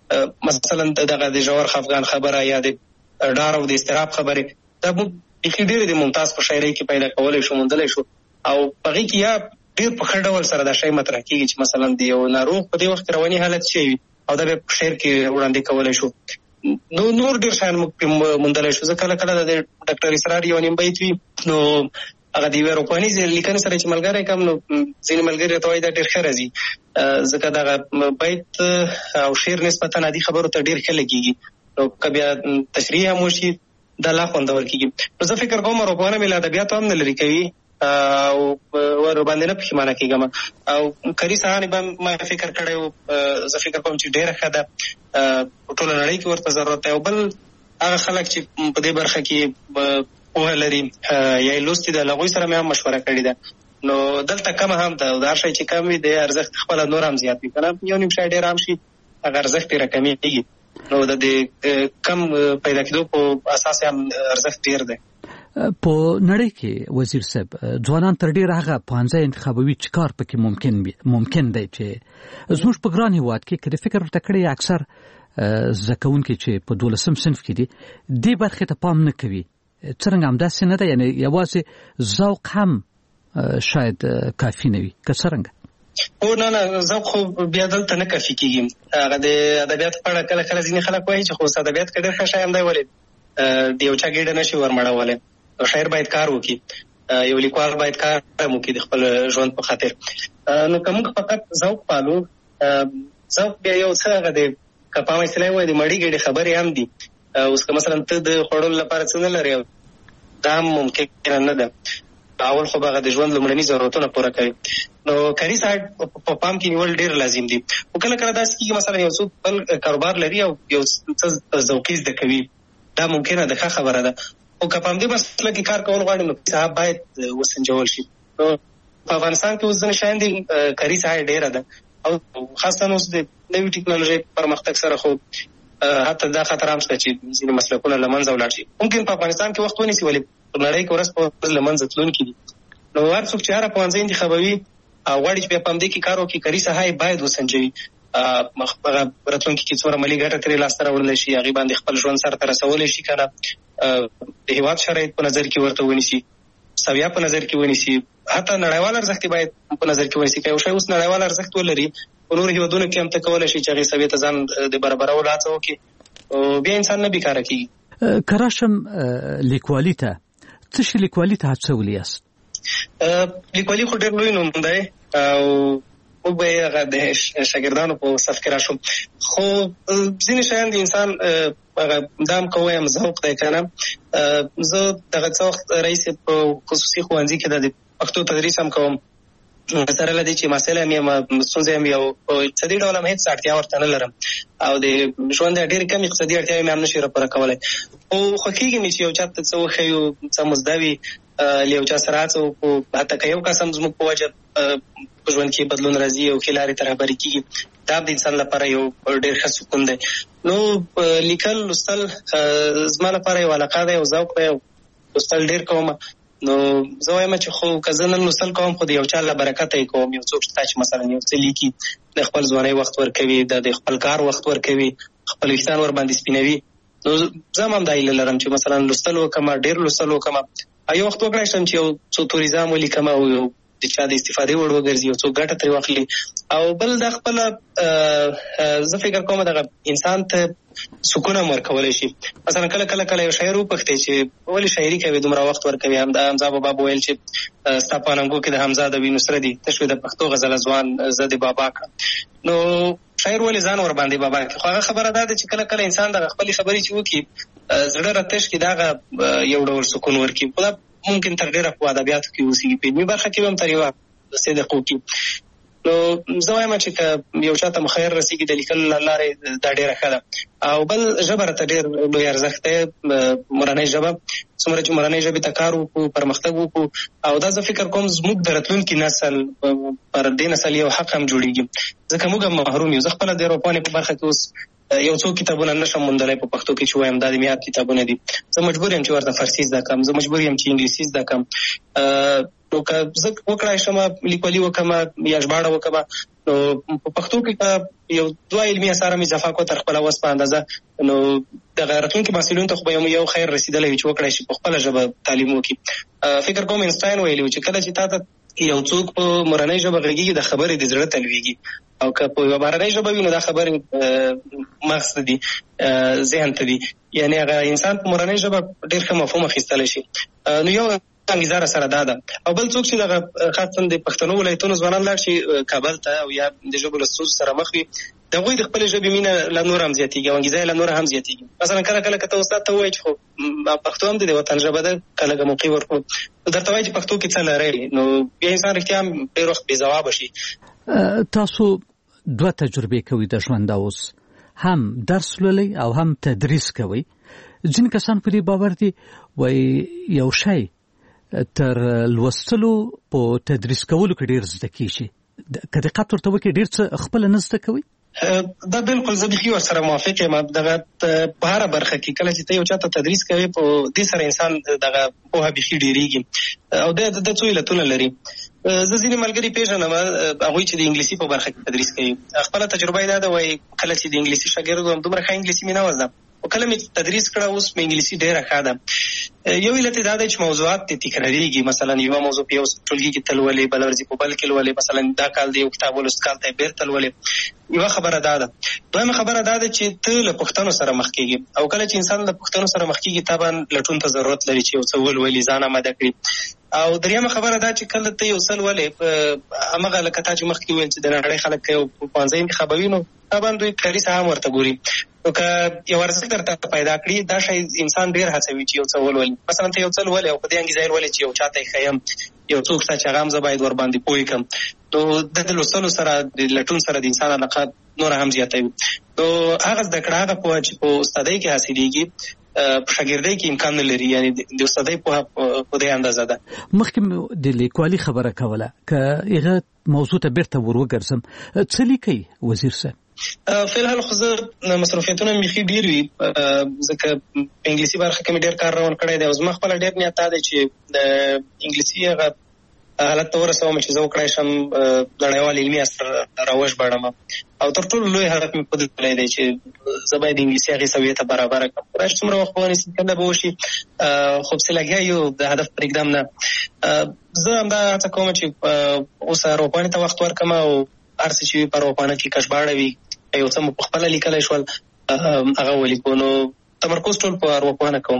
مثلا دغه د ژور خفګان خبره یا د ډار او د اضطراب خبرې دا موږ بیخي ډېرې د ممتاز په شاعرۍ کې پیدا کولی شو موندلی شو او په هغې کې یا ډېر په ښه ډول سره دا شی مطرح کېږي چې مثلا د یو ناروغ په دې وخت کې رواني حالت شی وي او دا بیا په شعر کې وړاندې کولی شو نو نور ډېر شیان موږ موندلی شو زه کله کله د ډاکټر اسرار یو نیم بیت وي نو هغه د یوې ارواپوهنیزې لیکنې سره چې ملګری کم نو ځینې ملګري ته وایي دا ډېر ښه راځي ځکه دغه بیت او شعر نسبتا عادي خبرو ته ډېر ښه لګېږي نو که بیا تشریح هم وشي دا لا خوندور کېږي نو زه فکر کوم ارواپوهنه مې له ادبیاتو هم نه لرې کوي او ورباندې نه پښیمانه کېږم او کري سهانې به ما فکر کړی و زه فکر کوم چې ډېره ښه ده په ټوله نړۍ کې ورته ضرورت دی او بل هغه خلک چې په دې برخه کې پوهه لري یا یې لوستې ده له هغوی سره مې هم مشوره کړې ده نو دلته کمه هم ده او د هر شی چې کم وي د ارزښت خپله نور هم زیات وي که نه یو نیم شی ډېر هم شي هغه ارزښت یې راکمېږي نو د دې کم پیدا کېدو په اساس هم ارزښت ډېر دی په نړۍ کې وزیر صاحب ځوانان تر ډېره هغه پوهنځی انتخابوي چې کار پکې ممکن دی چې زموږ په ګران هېواد کې که د فکر ورته کړی اکثر زده کوونکي چې په 12 صنف کې دي دې برخې ته پام نه کوي څرنګه همداسې نه ده یعنې یوازې ذوق هم شاید کافي نه وي که څرنګه او نه ذوق خو بیا دلته نه کافي کېږي هغه د ادبیاتو په اړه کله کله ځینې خلک وایي چې خو اوس ادبیات کې ډېر ښه شی هم دی ولې د یو چا ګېډه نه شي ورمړولی شاعر باید کار وکړي یو لیکوال باید کار هم وکړي د خپل ژوند په خاطر نو که موږ فقط ذوق پالو ذوق بیا یو څه هغه دی که په عامه اصطلاح وایي د مړې ګېډې خبرې هم دي اوس که مثلا ته د خوړلو لپاره څه نه لرې دا هم ممکنه نه ده اول خو به هغه د ژوند لومړني ضرورتونه پوره کوي نو کاري صاحب په پام کې نیول ډېر لازم دي خو کله کله داسې کېږي مثلا یو څوک بل کاروبار لري او یو څه ذوقي زده کوي دا ممکنه ده ښه خبره ده خو که په همدې مسله کې کار کول غواړي نو صاحب باید وسنجول شي نو په افغانستان کې اوس ځینې شیان دي کاري ساحه ډېره ده او خاصتا اوس د نوي ټکنالوژۍ پرمختګ سره خو حتی دا خطر هم شته چې ځینې مسلکونه له منځه ولاړ شي ممکن په افغانستان کې وخت ونیسي ولې په نړۍ کې ورځ په ورځ له منځه تلونکي دي نو هر څوک چې هره پوهنځی انتخابوي او غواړي چې بیا په همدې کې کار وکړي کاري ساحه یې باید وسنجوي هغه راتلونکي کې څومره مالي ګټه ترې لاسته راوړلی شي هغې باندې خپل ژوند سرته رسولی شي که نه د هېواد شرایط په نظر کې ورته ونیسي سویه په نظر کې ونیسي حتی نړیوال ارزښت باید په نظر کې ونیسي که یو شی اوس نړیوال ارزښت ولري په نورو هېوادونو کې هم ته کولی شي چې هغې سویې ته ځان د برابرولو هڅه وکړي بیا انسان نه بیکاره کېږي که راشم لیکوالي ته څه شي لیکوالي ته هڅولی یاست لیکوالي خو ډېر لوی نوم دی او موږ به یې هغه د شاګردانو په صف کې راشو خو ځینې شیان د انسان هغه دا هم که ووایم ذوق دی که نه زه دغه څه وخت رئیس په خصوصي ښوونځي کې د پښتو تدریس هم کوم سره له دې چې محصل هم یم ستونزې هم یو اقتصادي ډول هم هېڅ اړتیا ورته نه لرم او د ژوند ډېرې کم اقتصادي اړتیاوې مې هم نشي راپوره کولی خو خوښېږي مې چې یو چا ته څه وښیو څه مو زده وي له یو چا سره هڅه وکړو حتی که یو کس هم زموږ په وجه په ژوند کې بدلون راځي او ښې لارې ته رهبري کېږي دا د انسان لپاره یو ډېر ښه سکون دی نو لیکل لوستل زما لپاره یو علاقه دی یو ذوق دی لوستل ډېر کوم نو زه وایم چې خو که زه نن لوستل کوم خو د یو چا له برکته یې کوم یو څوک شته چې مثلا یو څه لیکي د خپل ځوانۍ وخت ورکوي د خپل کار وخت ورکوي خپل ویښتان ور باندې سپینوي. نو زه هم دا هیله لرم چې مثلا لوستل وکړم، ډېر لوستل وکړم، یو وخت وکړای شم چې یو څو توریزم ولیکم او د چا د استفادې وړ وګرځي، یو څو ګټه ترې واخلي. او بل د خپله زه فکر کوم دغه انسان ته سکون هم ورکولی شي. مثلا کله یو شاعر وپوښتې چې ولې شاعري کوي، دومره وخت ورکوي. حمزه بابا ویل چې ستا په اننګو کې د حمزه د وینو سره دي، ته شوې د پښتو غزل ځوان زه د بابا کړم. نو شاعر ولې ځان ور باندې بابا کوي؟ خو هغه خبره دا ده چې کله انسان دغه خپلې خبرې چې وکړي زړه راتش کې دغه یو ډول سکون ورکړي. خو دا ممکن تر ډېره په ادبیاتو کې اوسېږي، په علمي برخه کې هم تر یوه صدقو کې. نو زه وایم چې که یو چاته مخیر رسېږي د لیکلو له لارې دا ډېره ښه ده. او بل ژبه راته ډېر لوی ارزښت دی، مورنۍ ژبه. څومره چې مورنۍ ژبې ته کار وکړو، پرمختګ وکړو، او دا زه فکر کوم زموږ د راتلونکي نسل پر دې نسل یو حق هم جوړېږي، ځکه موږ هم محروم یو. زه خپله د اروپانې په برخه کې اوس یو څو کتابونه نشم موندلی په پښتو کې چې وایم دا د معیار کتابونه دي. زه مجبور یم چې ورته فارسي زده کړم، زه مجبور یم چې انګلیسي زده کړم. نو که زه وکړای شم لیکوالي وکړم یا ژباړه وکړم، نو په پښتو کې یو 2 علمي اثار هم اضافه کړو تر خپله وس په اندازه. نو دغه راتلونکي محصلینو ته خو به یو خیر رسېدلی وي چې وکړای شي په خپله ژبه تعلیم وکړي. فکر کوم اینسټاین ویلي و چې کله چې تا ته یو څوک په مورنۍ ژبه غږېږي د خبرې د زړه ته لوېږي، او که په یوه بهرنۍ ژبه وي نو دا خبرې مغز ته دي، ذهن ته دي. یعنې هغه انسان په مورنۍ ژبه ډېر ښه مفهوم اخیستلی شي. نو یو انګیزه سره دا ده. او بل څوک چې دغه خاصا د پښتنو ولایتونو ځوانان لاړ شي کابل ته او یا د ژبو له ستونزو سره مخ وي، د هغوی د خپلې ژبې مینه لا نور هم زیاتېږي او انګیزه یې لا نور هم زیاتېږي. مثلا کله که ته استاد ته ووایې چې خو پښتو هم د وطن ژبه ده، که لږه موقع ورکړو، درته وایي چې پښتو کې څه لرئ، نو بیا انسان رښتیا هم ډېر وخت بې ځوابه شي. تاسو 2 تجربې کوي د ژوند اوس، هم درس لولئ او هم تدریس کوي. ځینې کسان په دې باور دي وایي یو شی تر لوستلو په تدریس کولو کې ډېر زده کېږي. که دقت ورته وکړي ډېر څه خپله نه زده کوي. دا بالکل زه بیخي ورسره موافق یم. دغه په هره برخه کې کله چې ته یو چاته تدریس کوي، په دې سره انسان دغه پوهه بیخي ډېرېږي او د څو علتونه لري. زه ځینې ملګري پېژنم هغوی چې د انګلیسي په برخه کې تدریس کوي. خپله تجربه یې دا ده، وایي کله چې د انګلیسي شاګرد وم دومره ښه انګلیسي مې نه وزده، خو کله مې تدریس کړه اوس مې انګلیسي ډېره ښه ده. یو علت دا دی چې موضوعات تکراریږي. مثلا یوه موضوع په یو ټولګي کې ته لولې، بله ورځ په بل کې لولې. مثلا دا کال د یو کتاب ولوست، کال ته یې بېرته لولې. یوه خبره دا ده. دویمه خبره دا ده چې ته له پوښتنو سره مخ کېږي، او کله چې انسان له پوښتنو سره مخ کېږي طبعا لټون ته ضرورت لري چې یو څه ولولي، ځان آماده کړي. او دریمه خبره دا چې کله ته یو څه لولې، همغه لکه تا چې مخکې وویل چې د نړۍ خلک یو پوهنځی انتخابوي، نو طبعا دوی کاري ساحه هم ورته ګوري. نو که یو ارزښت درته پیدا کړي، دا شی انسان ډېر هڅوي چې یو څه ولولي. مثلا ته یو څه لولې او په دې انګیزه یې لولې چې یو چاته یې ښیم، یو څوک شته چې هغه هم زه باید ور باندې پوه کړم. نو د لوستلو سره د لټون سره د انسان علاقه نور هم زیاتوي. نو هغه زده کړه، هغه پوهه چې په استادۍ کې حاصلېږي، په شاګردۍ کې امکان نه لري. یعنې د استادۍ پوهه په دې اندازه ده. مخکې د لیکوالي خبره کوله، که هغه موضوع ته بېرته ور وګرځم، څه لیکئ وزیر صاحب؟ فیلحال خو زه مصروفیتونه مې بیخي ډېر وي، ځکه په انګلیسي برخه کې مې ډېر کار روان کړی دی، او زما خپله ډېر نیت دا دی چې د انګلیسي هغه حالت ته ورسوم چې زه وکړای شم نړیوال علمي اثر راوژباړم. او تر ټولو لوی هدف مې په دې تللی دی چې زه باید د انګلیسي هغې سویې ته برابره کړم. خدای چې څومره وخت ونیسي کله به وشي، خو پسې لګیا یو د هدف پرېږدم نه. زه همدا هڅه کوم چې اوس ارواپوهنې ته وخت ورکړم، او هر څه چې وي په ارواپوهنه کې که ژباړه وي، یو څه مو په خپله لیکلی شول هغه ولیکو. نو تمرکز ټول په ارواپوهنه کوم.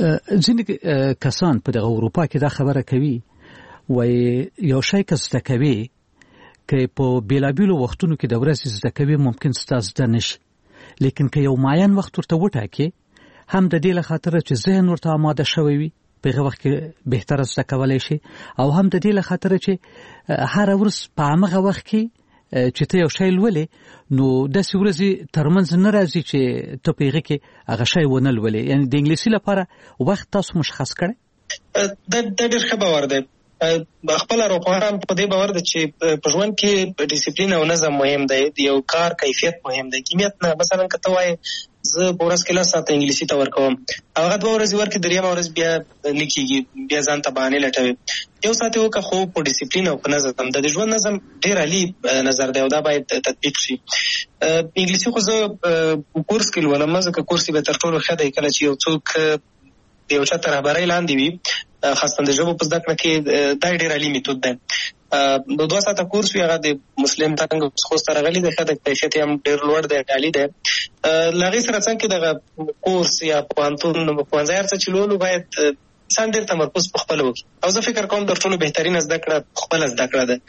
ځینې کسان په دغه اروپا کې دا خبره کوي، وایي یو شی که زده کوي، که په بېلابېلو وختونو کې د ورځې زده کوي، ممکن ستا زده نه شي، لیکن که یو معین وخت ورته وټاکې، هم د دې له خاطره چې ذهن ورته آماده شوی وي، په هغه وخت کې بهتره زده کولی شي، او هم د دې له خاطره چې هره ورځ په همغه وخت کې چې ته یو شی لولې، نو داسې ورځې ترمنځ نه راځي چې ته په هغه کې هغه شی ونه لولې. یعنې د انګلیسي لپاره وخت تاسو مشخص کړی؟ دا ډېر ښه باور دی. خپل ارواپوهان په دې باور ده چې په ژوند کې ډیسپلین او نظم مهم دی، د یو کار کیفیت مهم دی، کمیت نه. مثلا که ته وایې زه په ورځ کې 10 ساعته انګلیسي ته ورکوم. هغه 2 ورځې ورکې، دریمه ورځ بیا نه کېږي، بیا ځان ته بهانې لټوي. 1 ساعت وکړه، خو په ډیسپلین او په نظم. د ژوند نظم ډېر عالي نظر دی او دا باید تطبیق شي. انګلیسي خو زه کورس کې لولم، ځکه کورس به تر ټولو ښه دی کله چې یو څوک د یو چا تر رهبرۍ لاندې وي، خاصه د ژبو په زده کړه کې دا ډېر عالي میتود دی. د 2 ساعته کورس وي، هغه د مسلم تنګ خوسته راغلی دی، ښه د کیفیت هم ډېر لوړ دی، عالي دی. له هغې سره څنګه دغه کورس یا پوهنتون ښوونځی هر څه چې لولو باید انسان ډېر تمرکز په خپله وکړي. او زه فکر کوم تر ټولو بهترینه زده کړه خپله زده کړه ده.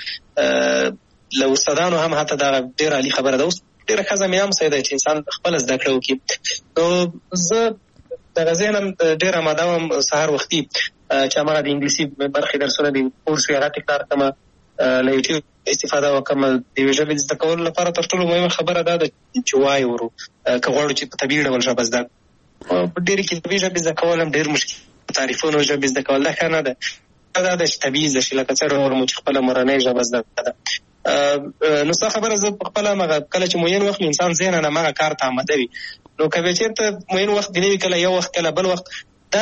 له استادانو هم حتی دا ډېر عالي خبره ده. اوس ډېره ښه زمینه هم صحیح ده چې انسان خپله زده کړه وکړي. نو زه دغه ذهن هم ډېر آماده وم سهار وختي چې هماغه د انګلیسي برخې درسونه د کورس وي هغه تکرار کړم، له یوټیوب استفاده وکړم. د یوې ژبې زده کولو لپاره تر ټولو مهمه خبره دا ده چې وایې ورو، که غواړو چې په طبیعي ډول ژبه زده کړو. په ډېرې کې طبیعي ژبې زده کول هم ډېر مشکل، تعریفونو ژبې زده کول دا ښه نه ده. دا ده چې طبیعي زده شي، لکه څنګه ورمو چې خپله مورنۍ ژبه زده ده. نو ستا خبره زه په خپله هماغه کله چې معین وخت انسان ذهناً هماغه کار ته آماده وي، نو که بیا چېرته معین وخت دې نه وي، کله یو وخت کله بل وخت، دا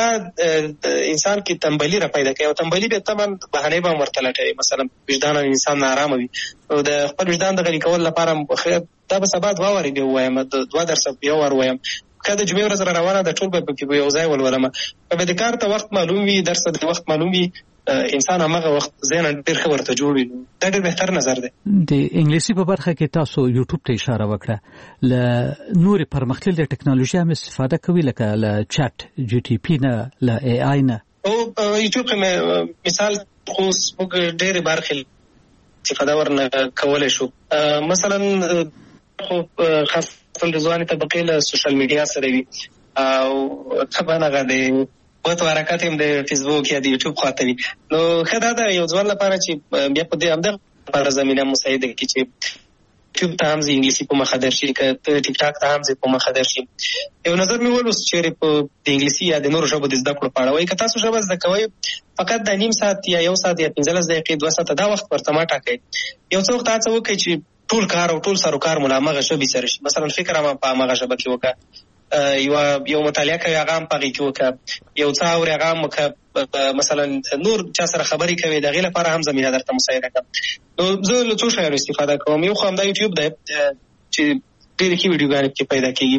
انسان کې تنبلي را پیدا کوي. او تنبلي بیا طبعا بهانې به هم ورته لټوي. مثلا وجدان انسان ناارامه وي، نو د خپل وجدان د غلي کولو لپاره دا به سبا 2 وارې بیا ووایم، 2 درسه یو وار ووایم، که د جمعې ورځ را روانه ده ټول به پکې یو ځای ولولم. که به د کار ته وخت معلوم وي، درس ته د وخت معلوم وي، انسان هماغه وخت ذهن ډېر ښه ورته جوړ وي. دا ډېر بهتر نظر دی. د انګلیسي په برخه کې تاسو یوټیوب ته اشاره وکړه، له نورې پرمختللې ټکنالوژي هم استفاده کوي، لکه له چټ جی ټي پی نه، له ای آی نه. او یوټیوب کې مثال خو موږ ډېرې برخې استفاده ورنه کولی شو. مثلا خو خاص ځوانې طبقې له سوشل میډیا سره وي، او طبعا هغه د بوت حرکات هم د فیسبوک یا د یوټیوب خواته وي. نو ښه دا ده یو ځوان لپاره چې بیا په دې همدغه لپاره زمینه مساعده کړي چې یوټیوب ته هم انګلیسي په مخه درشي، که ټیک ټاک ته هم په مخه درشي. یو نظر مې ولوست چېرې په د انګلیسي یا د نورو ژبو د زده کړو په اړه وایي، که تاسو ژبه زده کوئ فقط د 1.5 ساعت یا 1 ساعت یا 15 دقیقې 2 ساعته دا وخت ورته مه ټاکئ. یو څه وخت هڅه وکړئ چې ټول کار او ټول سروکار مو له همغه ژبې سره شي. مثلا فکر هم په همغه ژبه کې وکړه، یو مطالعه کوي هغه هم په هغې کې وکړه، یو څه اورې هغه هم وکړه، مثلا نور چا سره خبرې کوي د هغې لپاره هم زمینه درته مساعده کړم. نو زه له څو شیانو استفاده کوم. یو خو همدا یوټیوب دی چې ډېرې ښې ویډیوګانې پکې پیدا کېږي،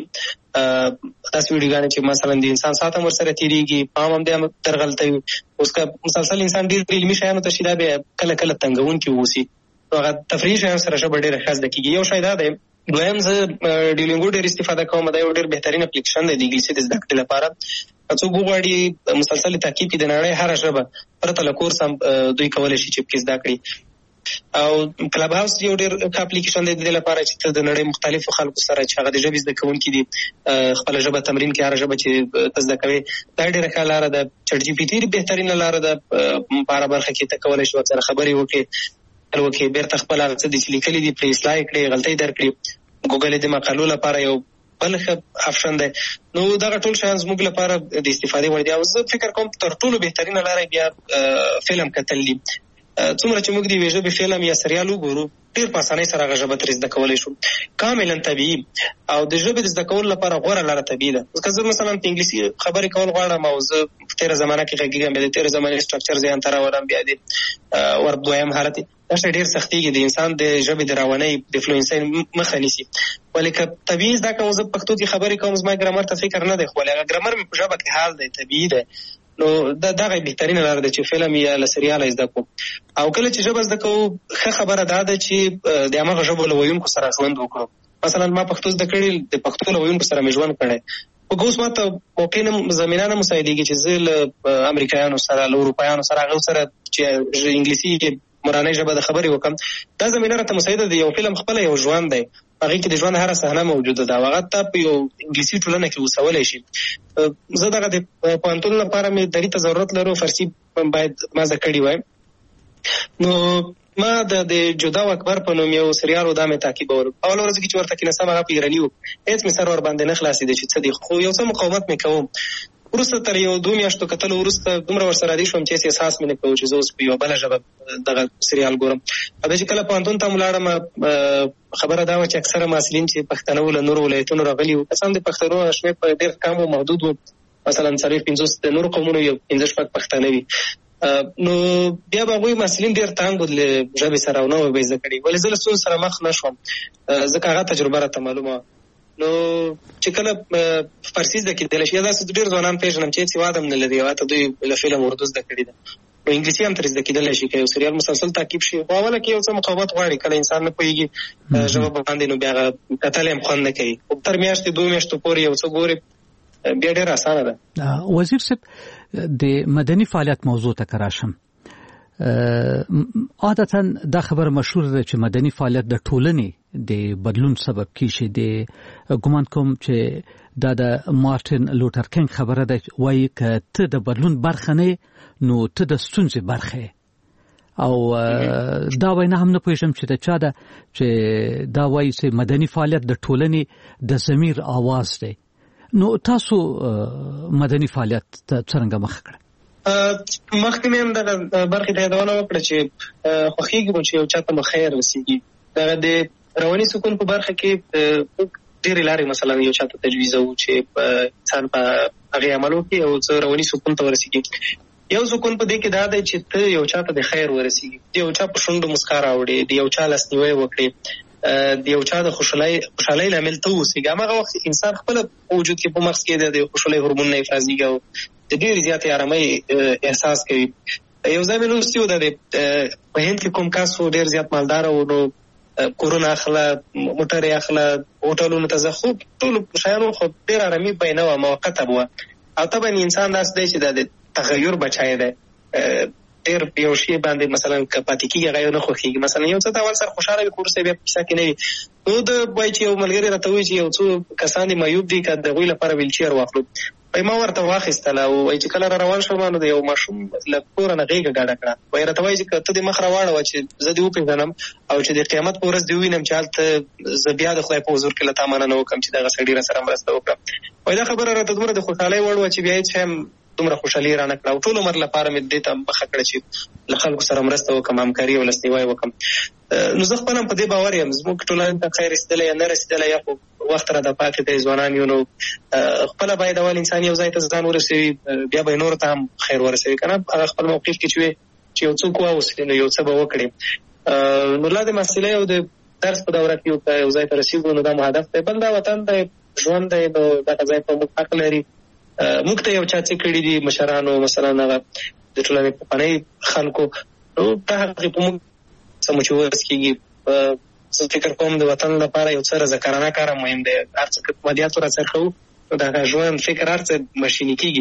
داسې ویډیوګانې چې مثلا د انسان ساعت هم ورسره تېرېږي، پام هم دی درغلته وي. اوس که مسلسل انسان ډېر علمي شیانو ته شي، دا بیا کله کله تنګونکي واوسي. نو هغه تفریحي شیانو سره ژبه ډېره ښه زده کېږي. یو شی دا دی. دویم زه ډیولینګو ډېر استفاده کوم. دا یو ډېر بهترین اپلیکیشن دی د انګلیسي د زده کړې لپاره. څوک وغواړي مسلسل تعقیب کړي د نړۍ هره ژبه پرته له کورس هم دوی کولی شي چې پکې زده کړي. او کلب هاوس یو ډېر ښه اپلیکیشن دی د دې لپاره چې ته د نړۍ مختلفو خلکو سره چې هغه د ژبې زده کوونکي دي خپله ژبه تمرین کړي، هره ژبه چې ته زده کوې. دا ډېره ښه لاره ده. چټ جي پي ټي بهترینه لاره ده. په هره برخه کې ته کولی شي ورسره خبرې وکړې، بیرته خپل هغه څه دي چې لیکلي دي پرې اصلاح کړې، غلطۍ درکړي. ګوګل د مقالو لپاره یو بل ښه آپشن دی. نو دغه ټول شیان زموږ لپاره د استفادې وړ دي. او زه فکر کوم تر ټولو بهترینه لاره بیا فلم کتل دي. څومره چې موږ د یوې ژبې فلم یا سریال وګورو، ډېر په اسانۍ سره هغه ژبه ترې زده کولی شو. کاملا طبیعي او د ژبې د زده کولو لپاره غوره لاره طبیعي ده. که زه مثلا په انګلیسي خبرې کول غواړم او زه په تېره زمانه کې غږېږم، بیا د تېرې زمانې سټرکچر ذهن ته راولم، بیا د ورب دویم حالت دا شی ډېر سختېږي، د انسان د ژبې د روانۍ د فلوئنسۍ مخه نیسي. ولې که طبیعي زده کوم، زه پښتو کې خبرې کوم، زما ګرامر ته فکر نه دی، خو ولې هغه ګرامر مې په ژبه کې حال دی، طبیعي دی. نو دغه بهترینه لاره ده چې فلم یا له سریاله زده کوو. او کله چې ژبه زده کوو، ښه خبره دا ده چې د هماغه ژبو له ویونکو سره ژوند وکړو. مثلا ما پښتو زده کړې، د پښتو له ویونکو سره مې ژوند کړی. خو اوس ما ته موقع نه زمینه نه مساعدېږي چې زه له امریکایانو سره، له اروپایانو سره، هغو سره چې انګلیسي مورنۍ ژبه د خبرې وکړم. دا زمینه راته مساعده ده. یو فلم خپله یو ژوند دی، هغې کې د ژوند هره صحنه موجوده ده، هغه ته په یو انګلیسي ټولنه کې اوسولی شي. زه دغه د پوهنتون لپاره مې دري ته ضرورت لرو، فارسي باید ما زده کړې وای. نو ما د جدا و اکبر په نوم یو سریال و دا مې تعقیبولو. اول ورځ کې چې ورته کېناستم هغه په ایراني و، هېڅ مې سر ور باندې نه خلاصېده چې څه دي، خو یو څه مقاومت مې کوم. وروسته تر یو 2 میاشتو کتلو وروسته دومره ورسره عادي شوم چې احساس مې نه کوم چې زه اوس په یوه بله ژبه دغه سریال ګورم. او چې کله پوهنتون ته م لاړم خبره دا وه چې اکثره محصلین چې پښتانه وو له نورو ولایتونو راغلي وو، کسان د پښتنو شمېر په ډېر کم و، محدود و، مثلا 40-50 د نورو قومونو یو 15-16 پښتانه وي. نو بیا به هغوی محصلین ډېر تنګ وو له ژبې سره او نه وه به یې زده کړي، ولې زه له ستونزو سره مخ نه شوم ځکه هغه تجربه راته معلومه وه. نو چې کله فارسي زده کېدلی شي، داسې ډېر ځوانان پېژنم چې هېڅ هېواد هم نه لري او حتی دوی له فلم اردو زده کړي ده، نو انګلیسي هم ترې زده کېدلی شي که یو سریال مسلسل تعقیب شي. خو اوله کې یو څه مقاومت غواړي، کله انسان نه پوهېږي ژبه باندې، نو بیا هغه کتل هم خوند نه کوي. خو تر میاشتې 2 میاشتو پورې یو څه ګورې بیا ډېره اسانه ده. وزیر صاحب، د مدني فعالیت موضوع ته که راشم، عادتا دا خبر مشهور ده چې مدني فعالیت د ټولنې د بدلون سبب کیږي. د ګمان کوم چې دا د مارټین لوټر کینګ خبره ده، وایي که ته د بدلون برخه نه نو ته د ستونزې برخه. او دا وینا هم نه پوهېږم چې د چا ده چې دا وایي چې مدني فعالیت د ټولنې د ضمیر آواز دی. نو تاسو مدني فعالیت ته څرنګه مخ کړه؟ مخکې مې هم دغه برخې ته یادونه وکړه چې خوښېږي مو چې یو چا ته مو خیر رسېږي. دغه د رواني سکون په برخه کې ډېرې لارې مثلا یو چا ته تجویزوو چې انسان په هغې عمل وکړي او څه رواني سکون ته ورسېږي. یو سکون په دې کې دا دی چې ته یو چا ته د خیر ورسېږي، د یو چا په شونډو مسکا راوړې، د یو چا لاسنیوی وکړې، د یو چا د خوشحالۍ لامل ته واوسېږي. هماغه وخت انسان خپله په وجود کې په مغز کې د خوشحالۍ هورمونونه افرازېږي او د ډېرې زیاتې ارامۍ احساس کوي. یو ځای مې لوستي و په هند کې کوم کس و ډېر زیات مالداره و، نو کورونه اخله، موټرې اخله، هوټلونو ته ځه، خو ټولو شیانو خو ډېر ارامي بیانه وه، موقته به وه. او طبعا انسان داسې دی چې د تغیر بچی دی، ډېر یو شی باندې مثلا که پاتې کېږي هغه یو نه خوښېږي. مثلا یو څه ته اول سره خوشحاله وي، خو وروسته بیا په کیسه کې نه وي. نو وایي چې یو ملګري راته وایي چې یو څو کسان دي معیوب دي، که د هغوی لپاره ویلچیر واخلو. ما ورته واخیستله او وایي چې کله را روان شوم نو د یو ماشوم له کوره نه غېږه ډډه کړه. وایي راته وایي چې ته دې مخ راواړوه چې زه دې وپېژنم او چې د قیامت په ورځ دې ووینم چې هلته زه بیا د خدای په حضور کې له تا مننه وکړم چې دغه سړي راسره مرسته وکړه. وایي دا خبره راته دومره د خوشحالۍ وړ وه چې بیا هېڅ شی هم دومره خوشحالي رانه کړه او ټول عمر لپاره مې دې ته مخه کړه چې له خلکو سره مرسته وکړم، همکاري او لاسنیوی وکړم. نو زه خپله هم په دې باور یم زموږ ټولنې ته خیر رسېدلی یا نه رسېدلی، یا خو وخت راته پاتې دی، ځوانان یو، نو خپله باید اول انسان یو ځای ته ځان ورسوي، بیا به یې نورو ته هم خیر ورسوي. که نه هغه خپل موقف کې چې وي چې یو څوک واوسلي نو یو څه به وکړي. نو لا د محصلۍ او د درس په دوره کې یو ځای ته رسېږو نو دا مو هدف دی. بل دا وطن دی، ژوند دی، نو دغه ځای ته موږ حق لري. موږ ته یو چا څه کړي دي مشرانو، مثلا هغه د ټولنې پخواني خلکو، نو دا هغې په موږ څه مو چې ورس کېږي. زه فکر کوم د وطن لپاره یو څه رضاکارانه کار مهم دی. هر څه که مالیات ورڅرخوو نو د هغه ژوند فکر هر څه ماشیني کېږي.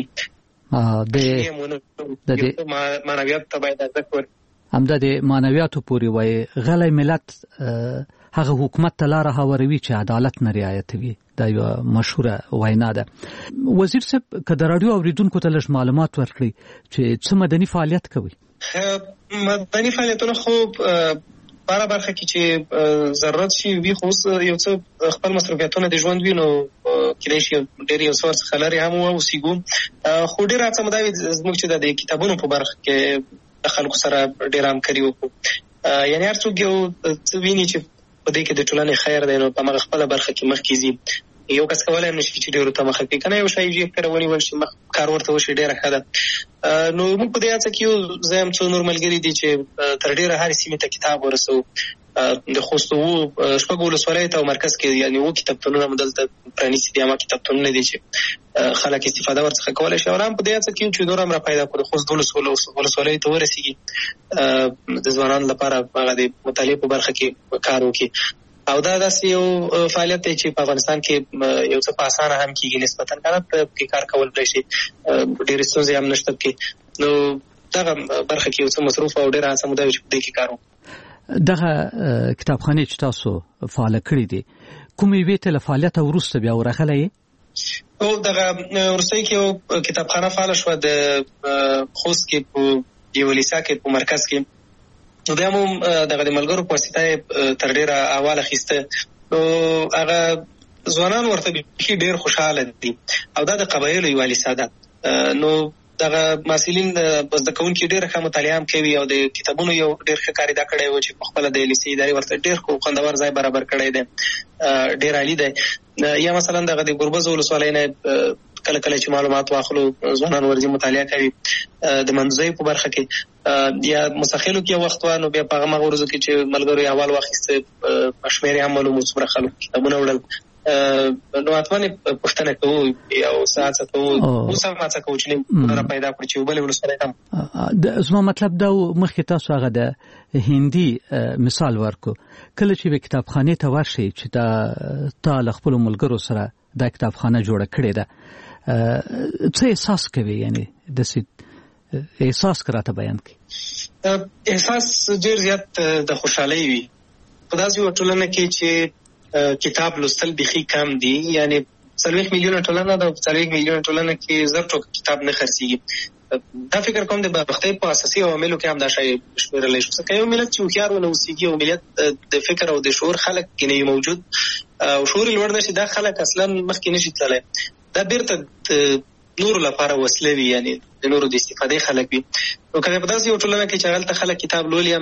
معنویاتو ته باید ارزښت ورکړو. همدا د معنویاتو پورې وایي غلی ملت هغه حکومت ته لاره هواروي چې عدالت نه رعایتوي. دا یو مشهوره وینا ده. وزیر صاحب، که د راډیو اوریدونکو ته لږ معلومات ورکړي چې څه مدني فعالیت کوي؟ مدني فعالیتونه خو باره برخه کې چې ضرورت شي وي، خو اوس یو څه خپل مصروفیتونه د ژوند وي نو کېدای شي ډېر یو څه ورڅخه لرې هم واوسېږو. خو ډېره هڅه مو دا وي زموږ چې د کتابونو په برخه کې د خلکو سره ډېره همکاري وکړو. یعنې هر څوک یو څه ویني چې په دې کې د ټولنې خیر دی نو په همغه خپله برخه کې مخکې ځي. یو کس کولی هم نه شي چې ډېرو ته مخه کړي، که نه یو شی ژر ونیول شي کار ورته وشي، ډېره ښه ده. نو موږ په دې هڅه کې یو، زه هم څو نور ملګري دي چې تر ډېره هرې سیمې ته کتاب ورسوو. د خوست 6 ولسوالیو ته او مرکز کې یعنې 7 کتابتونونه مو دلته پرانیستي دي. همه کتابتونونه دي چې خلک استفاده ورڅخه کولی شي. او هم په دې هڅه کې یو چې نور هم را پیدا کړو، د خوست 12 ولسوالیو ته ورسېږي، د ځوانانو لپاره هغه د مطالعې په برخه کې کار وکړي. او دا داسې یو فعالیت دی چې په افغانستان کې یو څه په اسانه هم کېږي نسبتا، که نه پکې کار کولی شي، ډېرې ستونزې هم نشته پکې. نو دغه برخه کې یو څه مصروف او ډېره هڅه مو دا وي چې په دې کې کار وکړو. دغه کتابخانې چې تاسو فعاله کړې دي، کومې یوې ته له فعالیته وروسته بیا ورغلی یې؟ او دغه وروستۍ کې یو کتابخانه فعاله شوه د خوست کې په یوه لیسا کې په مرکز کې. نو بیا مو دغه د ملګرو په واسطه تر ډېره احوال اخیسته. نو هغه ځوانان ورته بیخي ډېر خوشحاله دي. او دا د قبایلو یوه لیسا ده. نو دغه محصلین زده کوونکي ډېر ښه مطالعه هم کوي او د کتابونو یو ډېر ښه کار ادا کړی و چې په خپله د لیسې ادارې ورته ډېر خوندور ځای برابر کړی دی، ډېر عالي دی. یا مثلا دغه د ګربز ولسوالۍ نه کله کله چې معلومات واخلو ځوانان ورځي مطالعه کوي د منځوي په برخه کې، یا مستخیلو کې وخت وانه بیا په هغه ورځو کې چې ملګرو اول واخیسته شمېرې هم معلومو څومره خلک کتابونه وړل. نو اتمنې پوښتنه کوو یو ساعت کوو اوس هم هڅه کوو چې را پیدا کړو چې بلې ولسوالۍ هم زما مطلب دا مخکې تاسو هغه د هندي مثال ورکو کله چې به کتابخانه ته ورشي چې تا له خپل ملګرو سره دا کتابخانه جوړه کړې ده څه احساس کوي؟ یعنی د احساس کراته بیان کړي. احساس ډېر زیات د خوشحالۍ وي په داسې یوه ټولنه کې چې کتاب لوستل بیخي کم دي. یعنی 40 میلیونه ټولنه ده، 40 میلیونه ټولنه کې زر ټوکه کتاب نه خرڅېږي. دا فکر کوم د بدبختۍ په اساسي عواملو کې هم دا شی شمېرلی شو. ځکه یو ملت چې هوښیار ونه اوسېږي او ملت د فکر او د شعور خلک کې نه موجود او شعور لوړ نه شي، دا خلک اصلا مخکې نه شي تللی. دا بیرته نورو لپاره وسله وي، یعنی د نورو د استفادې خلک وي. نو که په داسې یو ټولنه کې چې هلته خلک کتاب لولي